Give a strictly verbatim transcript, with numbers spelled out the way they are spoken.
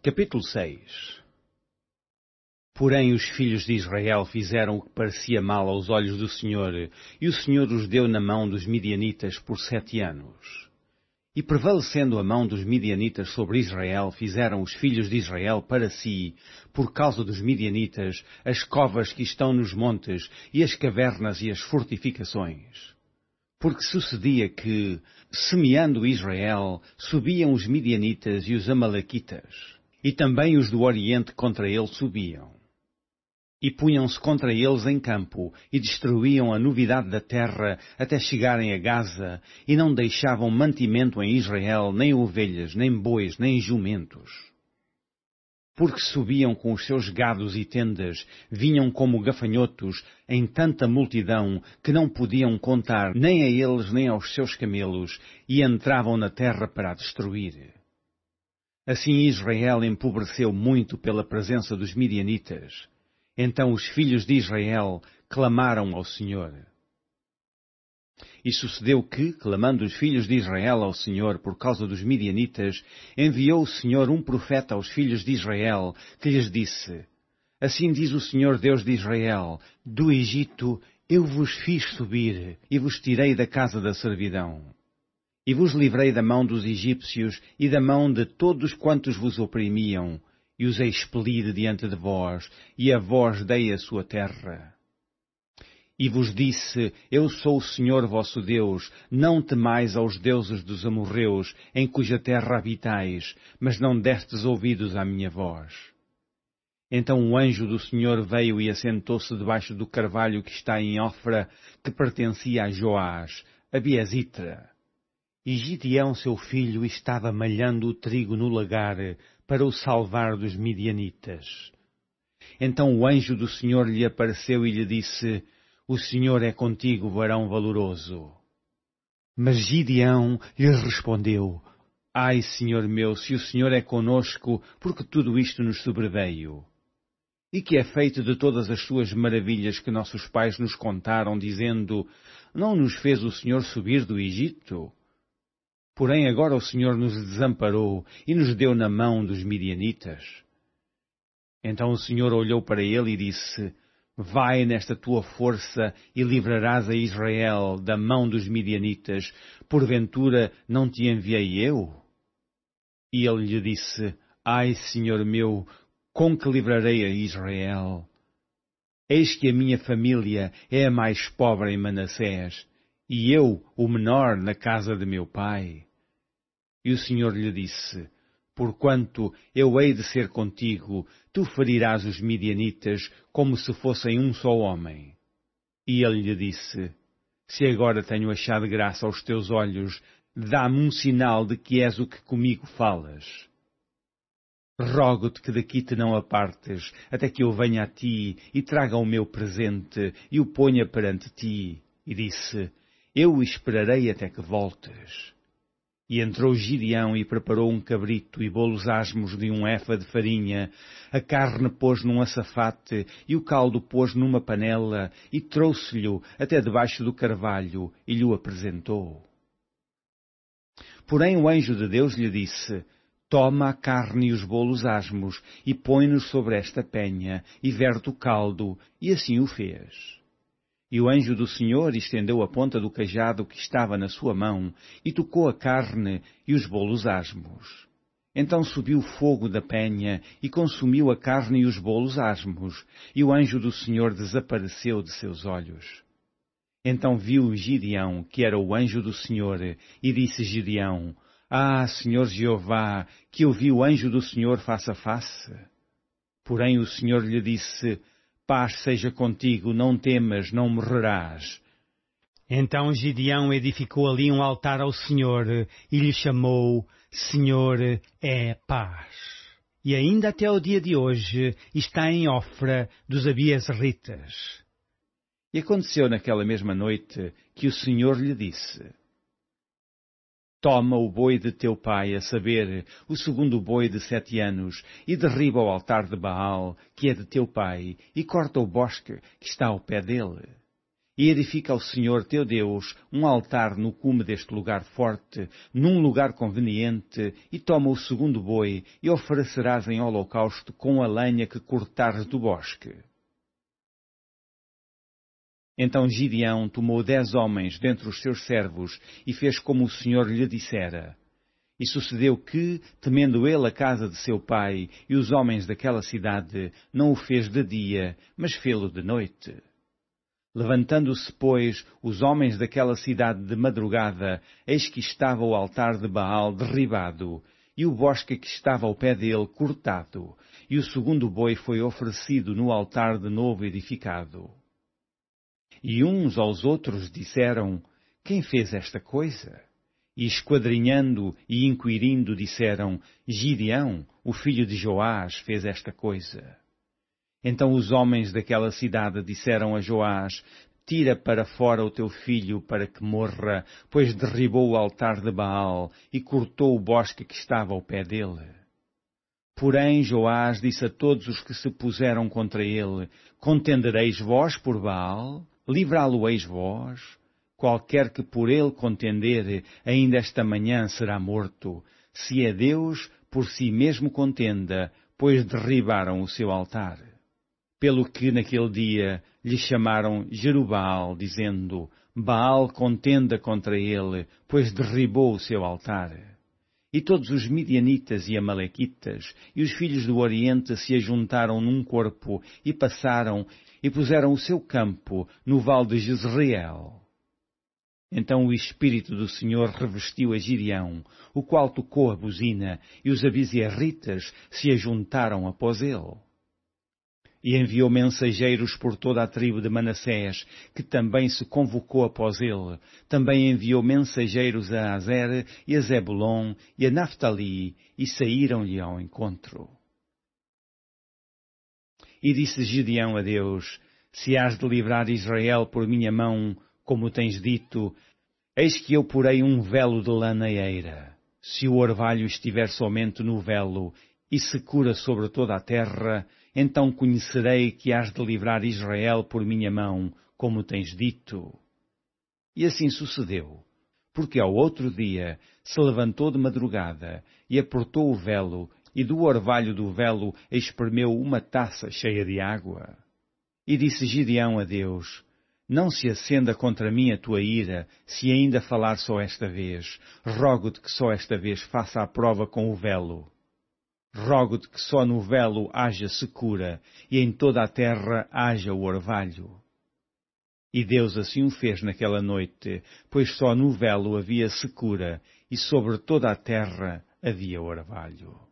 Capítulo seis. Porém os filhos de Israel fizeram o que parecia mal aos olhos do Senhor, e o Senhor os deu na mão dos midianitas por sete anos. E prevalecendo a mão dos midianitas sobre Israel, fizeram os filhos de Israel para si, por causa dos midianitas, as covas que estão nos montes, e as cavernas e as fortificações. Porque sucedia que, semeando Israel, subiam os midianitas e os amalequitas, e também os do Oriente contra ele subiam. E punham-se contra eles em campo, e destruíam a novidade da terra até chegarem a Gaza, e não deixavam mantimento em Israel, nem ovelhas, nem bois, nem jumentos. Porque subiam com os seus gados e tendas, vinham como gafanhotos, em tanta multidão, que não podiam contar nem a eles nem aos seus camelos, e entravam na terra para a destruir. Assim Israel empobreceu muito pela presença dos midianitas. Então os filhos de Israel clamaram ao Senhor. E sucedeu que, clamando os filhos de Israel ao Senhor por causa dos midianitas, enviou o Senhor um profeta aos filhos de Israel, que lhes disse: Assim diz o Senhor Deus de Israel, do Egito eu vos fiz subir, e vos tirei da casa da servidão. E vos livrei da mão dos egípcios e da mão de todos quantos vos oprimiam, e os expeli de diante de vós, e a vós dei a sua terra. E vos disse, eu sou o Senhor vosso Deus, não temais aos deuses dos amorreus, em cuja terra habitais, mas não destes ouvidos à minha voz. Então o anjo do Senhor veio e assentou-se debaixo do carvalho que está em Ofra, que pertencia a Joás, a Biezitra. E Gideão, seu filho, estava malhando o trigo no lagar para o salvar dos midianitas. Então o anjo do Senhor lhe apareceu e lhe disse, o Senhor é contigo, varão valoroso. Mas Gideão lhe respondeu, ai, Senhor meu, se o Senhor é conosco, porque tudo isto nos sobreveio? E que é feito de todas as suas maravilhas que nossos pais nos contaram, dizendo, não nos fez o Senhor subir do Egito? Porém agora o Senhor nos desamparou e nos deu na mão dos midianitas. Então o Senhor olhou para ele e disse, vai nesta tua força e livrarás a Israel da mão dos midianitas, porventura não te enviei eu? E ele lhe disse, ai, Senhor meu, com que livrarei a Israel? Eis que a minha família é a mais pobre em Manassés, e eu, o menor, na casa de meu pai. E o Senhor lhe disse, porquanto eu hei de ser contigo, tu ferirás os midianitas como se fossem um só homem. E ele lhe disse, se agora tenho achado graça aos teus olhos, dá-me um sinal de que és o que comigo falas. Rogo-te que daqui te não apartes, até que eu venha a ti e traga o meu presente e o ponha perante ti. E disse, eu o esperarei até que voltes. E entrou Gideão e preparou um cabrito e bolos asmos de um efa de farinha, a carne pôs num açafate e o caldo pôs numa panela e trouxe-lhe até debaixo do carvalho e lhe o apresentou. Porém o anjo de Deus lhe disse, toma a carne e os bolos asmos e põe-nos sobre esta penha e verte o caldo, e assim o fez. E o anjo do Senhor estendeu a ponta do cajado que estava na sua mão e tocou a carne e os bolos asmos. Então subiu fogo da penha e consumiu a carne e os bolos asmos, e o anjo do Senhor desapareceu de seus olhos. Então viu Gideão, que era o anjo do Senhor, e disse Gideão, ah, Senhor Jeová, que eu vi o anjo do Senhor face a face. Porém o Senhor lhe disse, paz seja contigo, não temas, não morrerás. Então Gideão edificou ali um altar ao Senhor e lhe chamou, Senhor é paz. E ainda até o dia de hoje está em Ofra dos Abiezritas. E aconteceu naquela mesma noite que o Senhor lhe disse, toma o boi de teu pai, a saber, o segundo boi de sete anos, e derriba o altar de Baal, que é de teu pai, e corta o bosque que está ao pé dele. E edifica ao Senhor teu Deus um altar no cume deste lugar forte, num lugar conveniente, e toma o segundo boi, e oferecerás em holocausto com a lenha que cortares do bosque. Então Gideão tomou dez homens dentre os seus servos, e fez como o Senhor lhe dissera. E sucedeu que, temendo ele a casa de seu pai e os homens daquela cidade, não o fez de dia, mas fê-lo de noite. Levantando-se, pois, os homens daquela cidade de madrugada, eis que estava o altar de Baal derribado, e o bosque que estava ao pé dele cortado, e o segundo boi foi oferecido no altar de novo edificado. E uns aos outros disseram, quem fez esta coisa? E esquadrinhando e inquirindo disseram, Gideão, o filho de Joás, fez esta coisa. Então os homens daquela cidade disseram a Joás, tira para fora o teu filho para que morra, pois derribou o altar de Baal e cortou o bosque que estava ao pé dele. Porém Joás disse a todos os que se puseram contra ele, contendereis vós por Baal? Livrá-lo-eis vós? Qualquer que por ele contender, ainda esta manhã será morto. Se é Deus, por si mesmo contenda, pois derribaram o seu altar. Pelo que naquele dia lhe chamaram Jerubbaal, dizendo, Baal contenda contra ele, pois derribou o seu altar. E todos os midianitas e amalequitas e os filhos do Oriente se ajuntaram num corpo e passaram e puseram o seu campo no vale de Jezreel. Então o Espírito do Senhor revestiu a Gideão, o qual tocou a buzina, e os abiezritas se ajuntaram após ele. E enviou mensageiros por toda a tribo de Manassés, que também se convocou após ele. Também enviou mensageiros a Azer e a Zebulon e a Naftali, e saíram-lhe ao encontro. E disse Gideão a Deus, se has de livrar Israel por minha mão, como tens dito, eis que eu porei um velo de lã na eira. Se o orvalho estiver somente no velo, e se cura sobre toda a terra, então conhecerei que has de livrar Israel por minha mão, como tens dito. E assim sucedeu, porque ao outro dia se levantou de madrugada, e apertou o velo, e do orvalho do velo espremeu uma taça cheia de água. E disse Gideão a Deus, não se acenda contra mim a tua ira, se ainda falar só esta vez. Rogo-te que só esta vez faça a prova com o velo. Rogo-te que só no velo haja secura, e em toda a terra haja o orvalho. E Deus assim o fez naquela noite, pois só no velo havia secura, e sobre toda a terra havia orvalho.